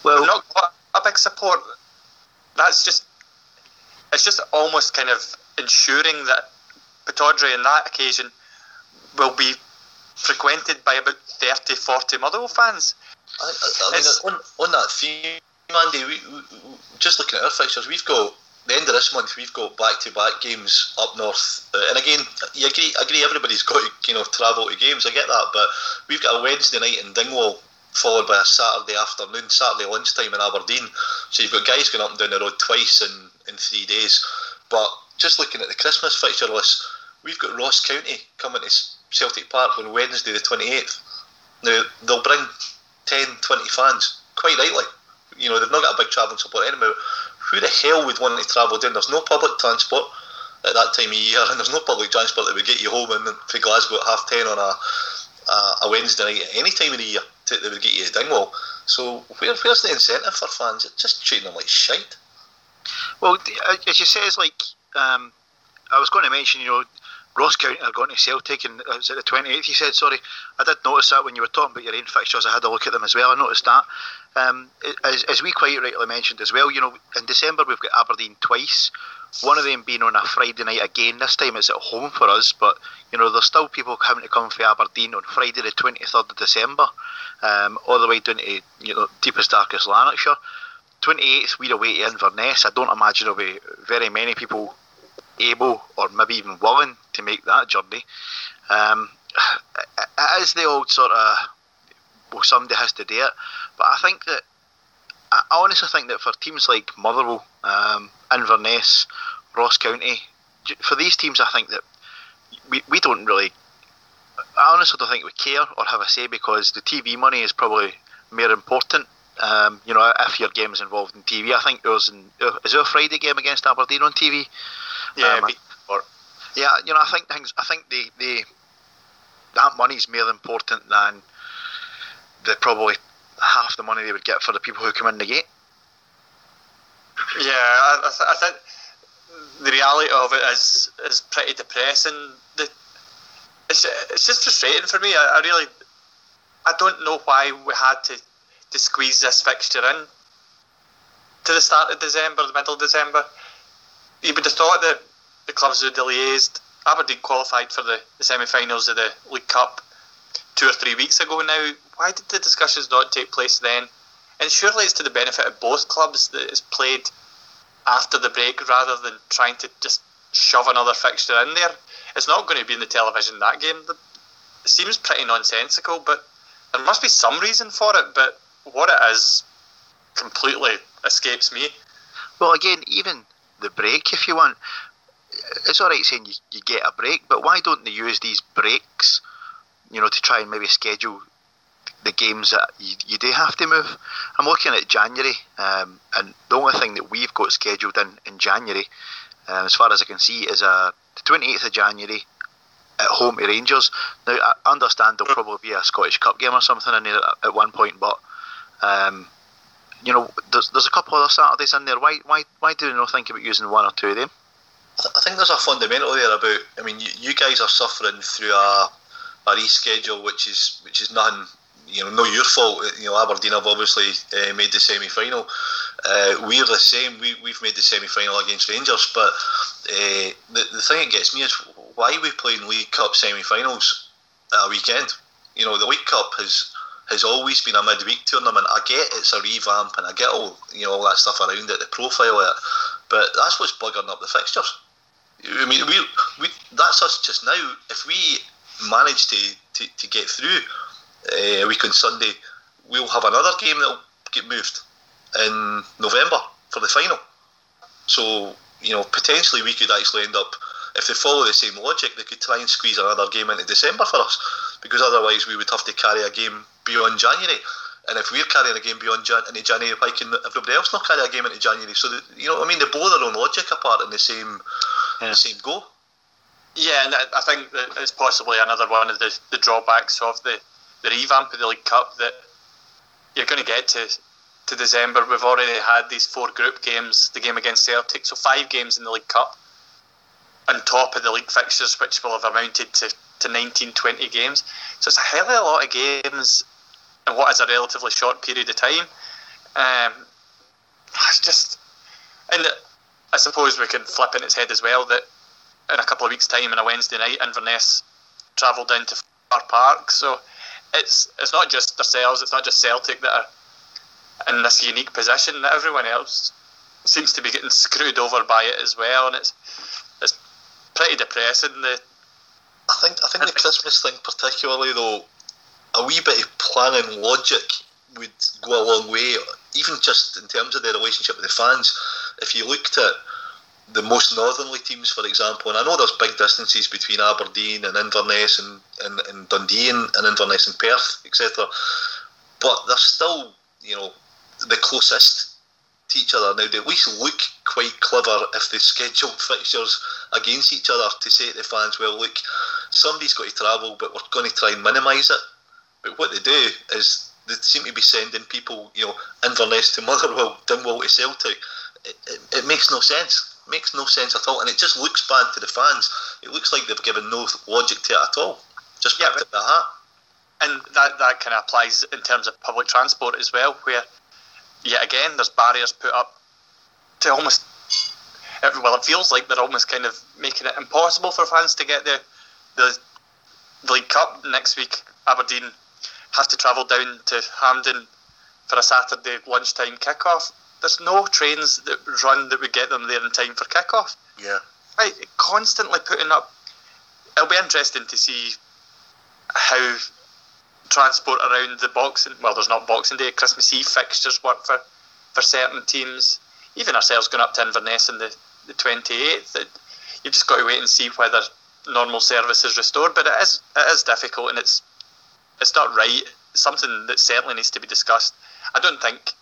Well, not got a big support. It's just almost kind of ensuring that Pittodrie on that occasion will be frequented by about 30-40 Motherwell fans. I mean, on that theme, Andy, we just looking at our fixtures, we've got the end of this month. We've got back-to-back games up north, and again, you agree. Everybody's got to travel to games. I get that, but we've got a Wednesday night in Dingwall, followed by a Saturday afternoon, Saturday lunchtime in Aberdeen. So you've got guys going up and down the road twice in 3 days. But just looking at the Christmas fixture list, we've got Ross County coming to Celtic Park on Wednesday the 28th. Now, they'll bring 10-20 fans, quite rightly. They've not got a big travelling support anymore. Who the hell would want to travel down? There's no public transport at that time of year, and there's no public transport that would get you home from Glasgow at 10:30 on a Wednesday night at any time of the year that would get you to Dingwall. So where's the incentive for fans? It's just treating them like shite. Well, as you say, it's like I was going to mention, Ross County are going to Celtic, and was it the 28th you said? Sorry, I did notice that when you were talking about your own fixtures. I had a look at them as well. I noticed that. As we quite rightly mentioned as well, in December we've got Aberdeen twice. One of them being on a Friday night again. This time it's at home for us, but there's still people having to come for Aberdeen on Friday the 23rd of December, all the way down to deepest darkest Lanarkshire. 28th we're away to Inverness. I don't imagine there'll be very many people able or maybe even willing to make that journey. It is the old sort of, well, somebody has to do it, but I honestly think that for teams like Motherwell, Inverness, Ross County, for these teams, I think that we don't really, I honestly don't think we care or have a say, because the TV money is probably more important. If your game is involved in TV, I think is there a Friday game against Aberdeen on TV? Yeah, I think that money is more important than probably half the money they would get for the people who come in the gate. Yeah, I think the reality of it is pretty depressing. It's just frustrating for me. I don't know why we had to squeeze this fixture in to the start of December, the middle of December. You would have thought that the clubs would have liaised. Aberdeen qualified for the semi-finals of the League Cup 2 or 3 weeks ago now. Why did the discussions not take place then? And surely it's to the benefit of both clubs that it's played after the break, rather than trying to just shove another fixture in there. It's not going to be in the television, that game. It seems pretty nonsensical, but there must be some reason for it, but what it is completely escapes me. Well, again, even the break, if you want, it's alright saying you get a break, but why don't they use these breaks, to try and maybe schedule the games that you do have to move? I'm looking at January, and the only thing that we've got scheduled in January, as far as I can see, is the 28th of January at home to Rangers. Now, I understand there'll probably be a Scottish Cup game or something in there at one point, but there's a couple other Saturdays in there. Why do they not think about using one or two of them? I think there's a fundamental there about, you guys are suffering through a reschedule which is nothing, not your fault. Aberdeen have obviously made the semi-final. We're the same. We've made the semi-final against Rangers, but the thing that gets me is, why are we playing League Cup semi-finals at a weekend? The League Cup has always been a midweek tournament. I get it's a revamp, and I get all that stuff around it, the profile of it, but that's what's buggering up the fixtures. We that's us just now. If we manage to get through a week on Sunday, we'll have another game that'll get moved in November for the final. So potentially we could actually end up, if they follow the same logic, they could try and squeeze another game into December for us, because otherwise we would have to carry a game beyond January. And if we're carrying a game beyond into January, why can everybody else not carry a game into January? So they blow their own logic apart in the same go. Yeah, and I think that it's possibly another one of the drawbacks of the revamp of the League Cup, that you're going to get to December. We've already had these 4 group games, the game against Celtic, so 5 games in the League Cup on top of the league fixtures, which will have amounted to 19-20 games. So it's a hell of a lot of games in what is a relatively short period of time. It's just, and I suppose we can flip in its head as well that in a couple of weeks' time on a Wednesday night, Inverness travel down to Fir Park. So it's not just ourselves, it's not just Celtic that are in this unique position, that everyone else seems to be getting screwed over by it as well, and it's pretty depressing. I think the Christmas thing particularly, though, a wee bit of planning logic would go a long way, even just in terms of their relationship with the fans. If you looked at the most northerly teams, for example, and I know there's big distances between Aberdeen and Inverness and Dundee and Inverness and Perth, etc., but they're still, the closest to each other. Now, they at least look quite clever if they scheduled fixtures against each other to say to the fans, well, look, somebody's got to travel, but we're going to try and minimise it. But what they do is they seem to be sending people, Inverness to Motherwell, Dingwall to Celtic. It makes no sense. It makes no sense at all, and it just looks bad to the fans. It looks like they've given no logic to it at all. Just picked it by heart. And that kind of applies in terms of public transport as well, where yet again there's barriers put up to almost, well, it feels like they're almost kind of making it impossible for fans to get the League Cup next week. Aberdeen have to travel down to Hampden for a Saturday lunchtime kick-off. There's no trains that run that would get them there in time for kick-off. Yeah. Right, constantly putting up. It'll be interesting to see how transport around the Boxing, well, there's not Boxing Day, Christmas Eve fixtures work for certain teams. Even ourselves going up to Inverness on the 28th. You've just got to wait and see whether normal service is restored. But it is difficult, and it's not right. It's something that certainly needs to be discussed. I don't think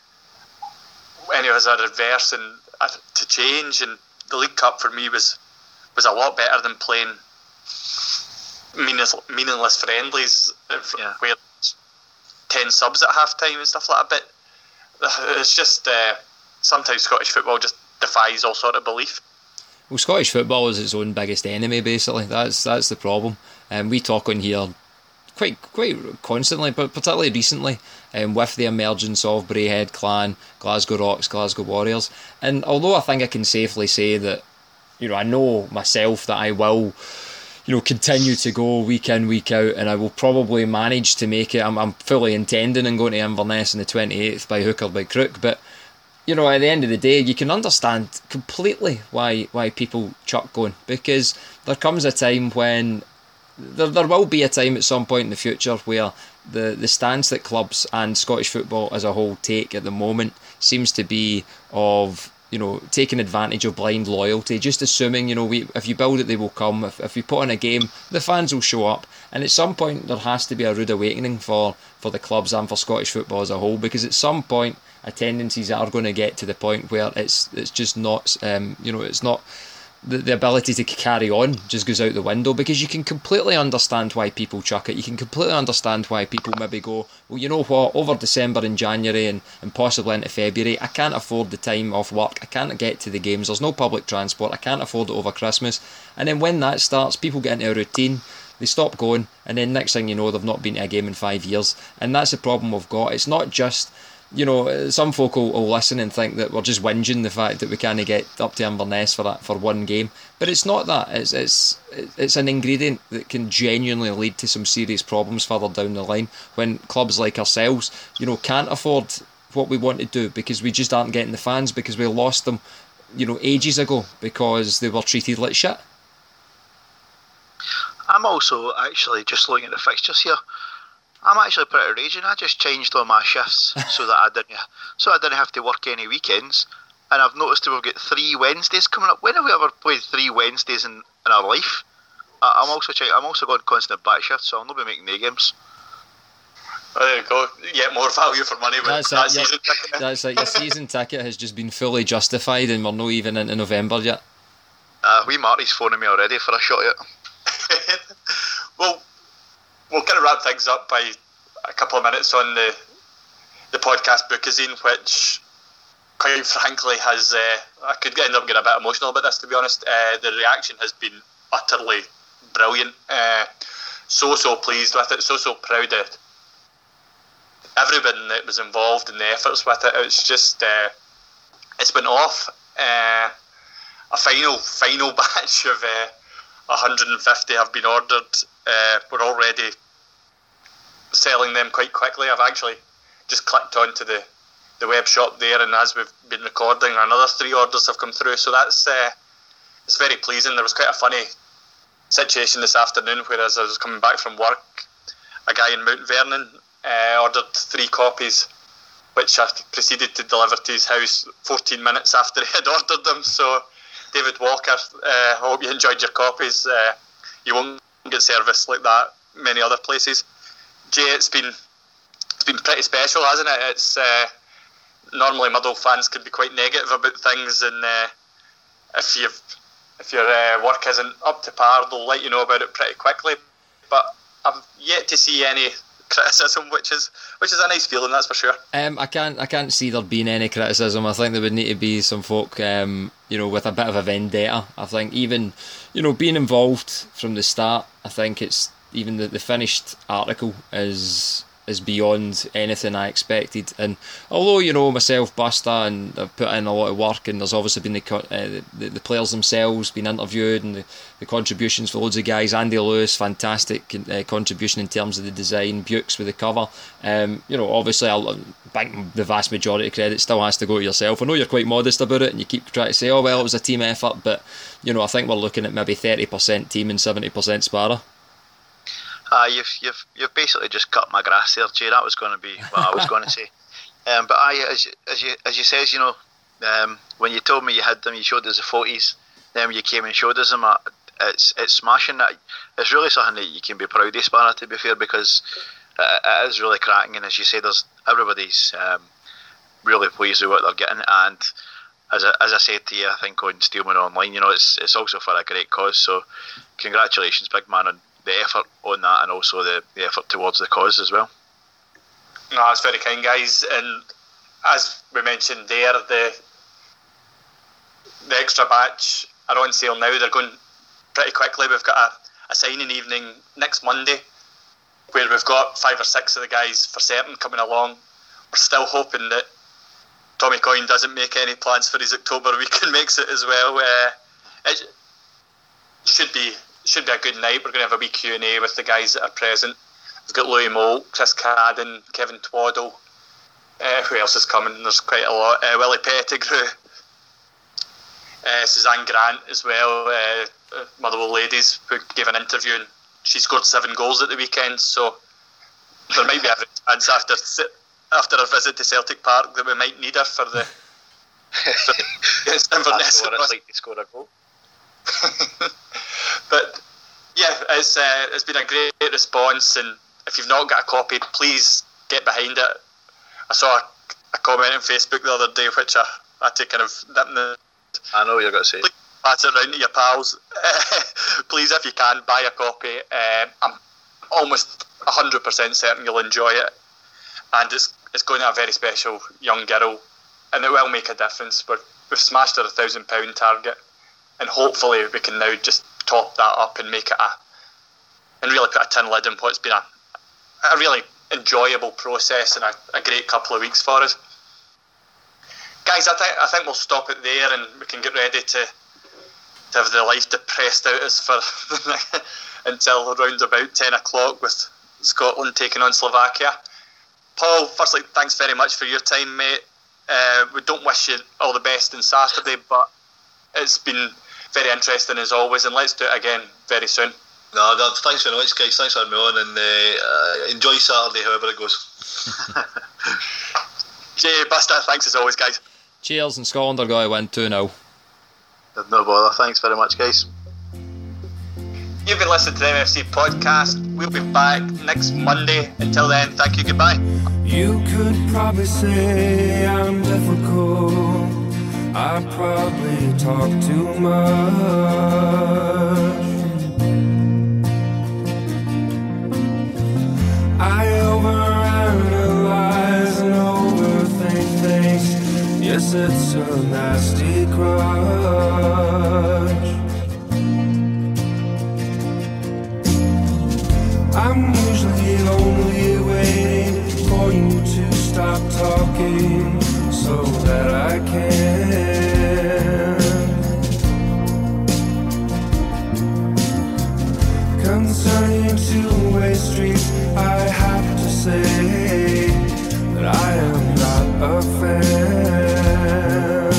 any of us are adverse to change, and the League Cup for me was a lot better than playing meaningless friendlies where it's 10 subs at half time and stuff like that. But it's just sometimes Scottish football just defies all sort of belief. Well, Scottish football is its own biggest enemy, basically. That's the problem. We talk on here quite constantly, but particularly recently, with the emergence of Braehead Clan, Glasgow Rocks, Glasgow Warriors. And although I think I can safely say that, I know myself that I will, continue to go week in, week out, and I will probably manage to make it. I'm fully intending on going to Inverness on the 28th by hook or by crook, but at the end of the day, you can understand completely why people chuck going, because there comes a time when there will be a time at some point in the future where the stance that clubs and Scottish football as a whole take at the moment seems to be of taking advantage of blind loyalty, just assuming if you build it they will come, if you put on a game the fans will show up, and at some point there has to be a rude awakening for the clubs and for Scottish football as a whole, because at some point attendances are going to get to the point where it's just not it's not the ability to carry on just goes out the window, because you can completely understand why people chuck it. You can completely understand why people maybe go, well, you know what, over December and January and possibly into February, I can't afford the time off work, I can't get to the games, there's no public transport, I can't afford it over Christmas. And then when that starts, people get into a routine, they stop going, and then next thing you know, they've not been to a game in 5 years. And that's the problem we've got. It's not just, some folk will listen and think that we're just whinging the fact that we can't get up to Inverness for one game, but it's not that. It's an ingredient that can genuinely lead to some serious problems further down the line when clubs like ourselves, can't afford what we want to do because we just aren't getting the fans, because we lost them, ages ago because they were treated like shit. I'm also actually just looking at the fixtures here. I'm actually pretty raging. I just changed all my shifts so that I didn't have to work any weekends. And I've noticed that we've got 3 Wednesdays coming up. When have we ever played 3 Wednesdays in our life? I'm also going constant back shift, so I'll not be making the games. Oh, there you go. Yet more value for money with that season ticket. That's it. Your season ticket has just been fully justified, and we're not even into November yet. Wee Marty's phoning me already for a shot yet. Well, we'll kind of wrap things up by a couple of minutes on the podcast Bookazine, which quite frankly has I could end up getting a bit emotional about this, to be honest. The reaction has been utterly brilliant. So pleased with it, so proud of everyone that was involved in the efforts with it. It's just it's been off. A final batch of 150 have been ordered. We're already selling them quite quickly. I've actually just clicked onto the web shop there, and as we've been recording, another 3 orders have come through. So that's it's very pleasing. There was quite a funny situation this afternoon, whereas I was coming back from work, a guy in Mount Vernon ordered 3 copies, which I proceeded to deliver to his house 14 minutes after he had ordered them. So David Walker, I hope you enjoyed your copies. You won't get service like that many other places. Jay, it's been pretty special, hasn't it? It's normally Motherwell fans can be quite negative about things, and if your work isn't up to par, they'll let you know about it pretty quickly. But I've yet to see any criticism, which is a nice feeling, that's for sure. I can't see there being any criticism. I think there would need to be some folk with a bit of a vendetta. I think even being involved from the start, I think it's even the finished article is beyond anything I expected. And although myself, Buster, and I've put in a lot of work, and there's obviously been the players themselves being interviewed, and the contributions for loads of guys. Andy Lewis, fantastic contribution in terms of the design. Bukes with the cover. Obviously I think the vast majority of credit still has to go to yourself. I know you're quite modest about it, and you keep trying to say, oh well, it was a team effort, but I think we're looking at maybe 30% team and 70% Sparrow. You've basically just cut my grass there, Jay. That was going to be what I was going to say. But as you says, when you told me you had them, you showed us the photos. Then you came and showed us them. It's smashing. That it's really something that you can be proud of, Sparrow, to be fair, because it is really cracking. And as you say, everybody's really pleased with what they're getting. And as I said to you, I think on Steelman Online, it's also for a great cause. So congratulations, big man, on the effort on that, and also the effort towards the cause as well. No, that's very kind, guys. And as we mentioned there, the extra batch are on sale now. They're going pretty quickly. We've got a signing evening next Monday where we've got 5 or 6 of the guys for certain coming along. We're still hoping that Tommy Coyne doesn't make any plans for his October week and makes it as well. It should be a good night. We're going to have a wee Q&A with the guys that are present. We've got Louis Moult, Chris Cadden, Kevin Twaddle. Who else is coming? There's quite a lot. Willie Pettigrew, Suzanne Grant as well, Motherwell Ladies, who gave an interview, and she scored 7 goals at the weekend. So there might be a chance after our visit to Celtic Park that we might need her for the That's what it's like to score a goal. But yeah, it's been a great response, and if you've not got a copy, please get behind it. I saw a comment on Facebook the other day which I had to kind of dip in the... I know what you're going to say. Please pass it around to your pals. Please, if you can, buy a copy. I'm almost 100% certain you'll enjoy it, and it's going to a very special young girl, and it will make a difference. We've smashed our £1,000 target, and hopefully we can now just top that up and make it and really put a tin lid on what's been a really enjoyable process and a great couple of weeks for us. Guys, I think we'll stop it there, and we can get ready to have the life depressed out us for until around about 10 o'clock with Scotland taking on Slovakia. Paul, firstly, thanks very much for your time, mate. We don't wish you all the best on Saturday, but it's been very interesting as always, and let's do it again very soon. No, thanks very much, guys. Thanks for having me on, and enjoy Saturday, however it goes. Jay, Buster, thanks as always, guys. Cheers, and Scotland are going to win 2-0. No bother. Thanks very much, guys. You've been listening to the MFC podcast. We'll be back next Monday. Until then, thank you, goodbye. You could probably say I'm difficult. I probably talk too much. I overanalyze and overthink things. Yes, it's a nasty crush. I'm usually only waiting for you to dream so that I can. Concerning two-way streets, I have to say that I am not a fan.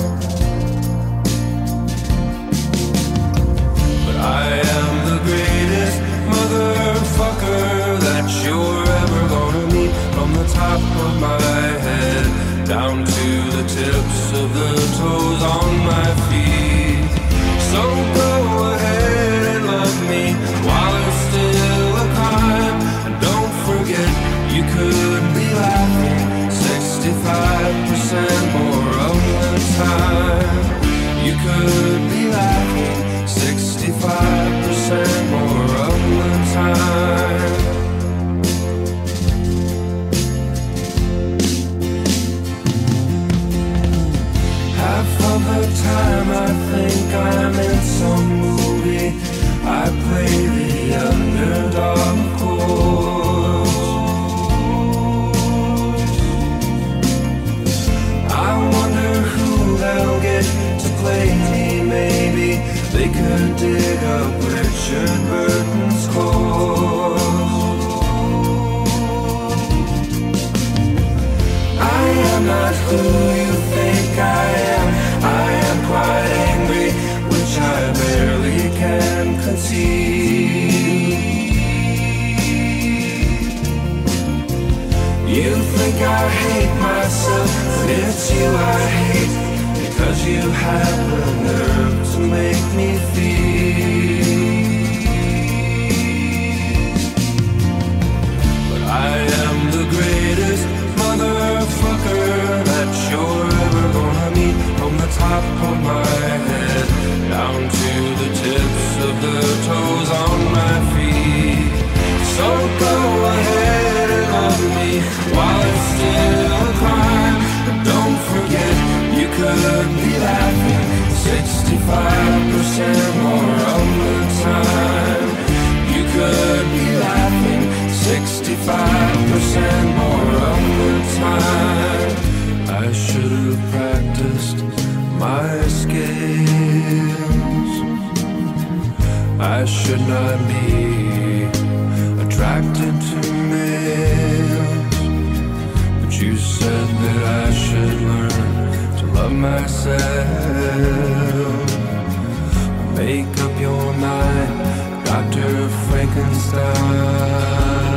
But I am the greatest motherfucker that you're ever gonna meet. From the top of my head down to the tips of the toes on my feet. So go ahead and love me while it's still a crime. And don't forget, you could be laughing 65% more of the time. You could be laughing 65% more of the time. Half of the time I think I'm in some movie. I play the underdog, of course. I wonder who they'll get to play me. Maybe they could dig up Richard Burton's corpse. I am not who you think I am. I am quite angry, which I barely can conceive. You think I hate myself, but it's you I hate, because you have the nerve to make me feel. But I am the greatest motherfucker that you're ever gonna meet. From the top of my head down to the tips of the toes on my feet. So go ahead and love me while it's still a crime. But don't forget, you could be laughing 65% more of the time. You could be laughing 65% more of the time. I should have practiced my skills. I should not be attracted to males. But you said that I should learn to love myself. Make up your mind, Dr. Frankenstein.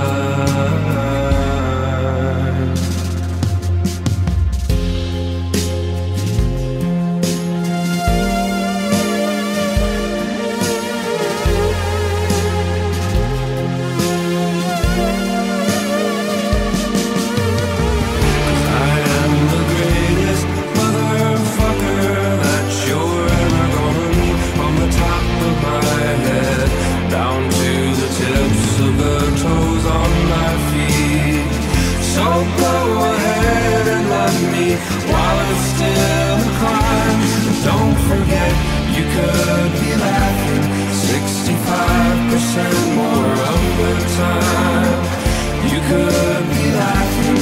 While it's still a crime, don't forget, you could be laughing 65% more of the time. You could be laughing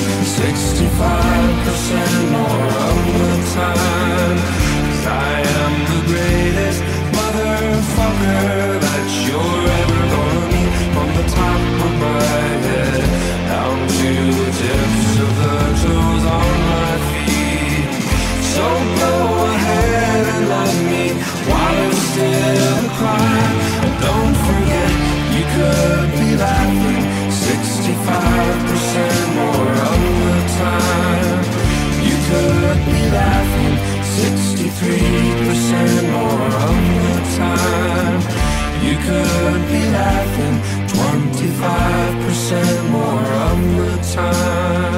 65% more of the time. 'Cause I am the greatest motherfucker that you're ever gonna meet. From the top of my head down to the tips of the toes on my feet. So go ahead and love me while it's still a crime. And don't forget, you could be laughing 65% more of the time. You could be laughing 63% more of the time. You could be laughing 25% more of the time.